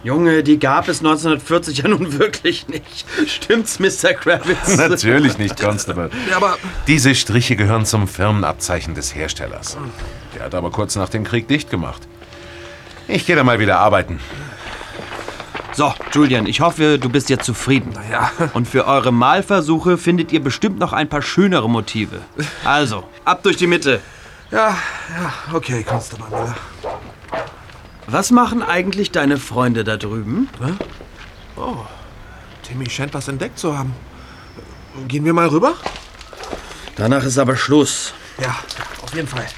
Junge, die gab es 1940 ja nun wirklich nicht. Stimmt's, Mr. Kravitz? Natürlich nicht, Constable. Ja, aber Diese Striche gehören zum Firmenabzeichen des Herstellers. Der hat aber kurz nach dem Krieg dicht gemacht. Ich gehe da mal wieder arbeiten. So, Julian, ich hoffe, du bist jetzt zufrieden. ja, Und für eure Malversuche findet ihr bestimmt noch ein paar schönere Motive. Also, ab durch die Mitte. ja, okay, Constable Miller. Was machen eigentlich deine Freunde da drüben? Timmy scheint was entdeckt zu haben. Gehen wir mal rüber? Danach ist aber Schluss. Ja, auf jeden Fall.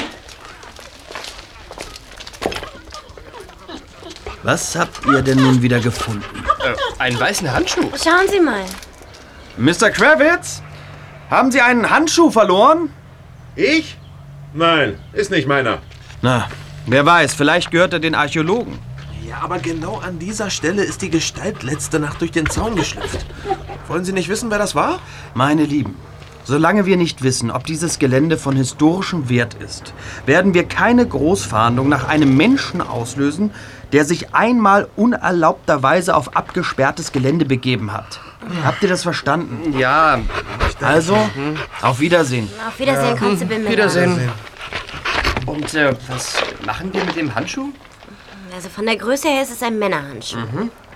Was habt ihr denn nun wieder gefunden? Einen weißen Handschuh. Schauen Sie mal. Mr. Kravitz? Haben Sie einen Handschuh verloren? Ich? Nein, ist nicht meiner. Na, wer weiß, vielleicht gehört er den Archäologen. Ja, aber genau an dieser Stelle ist die Gestalt letzte Nacht durch den Zaun geschlüpft. Wollen Sie nicht wissen, wer das war? Meine Lieben, solange wir nicht wissen, ob dieses Gelände von historischem Wert ist, werden wir keine Großfahndung nach einem Menschen auslösen, der sich einmal unerlaubterweise auf abgesperrtes Gelände begeben hat. Habt ihr das verstanden? Ja, Also, auf Wiedersehen. Auf Wiedersehen, Constable Miller. Wiedersehen. Und was machen wir mit dem Handschuh? Also von der Größe her ist es ein Männerhandschuh.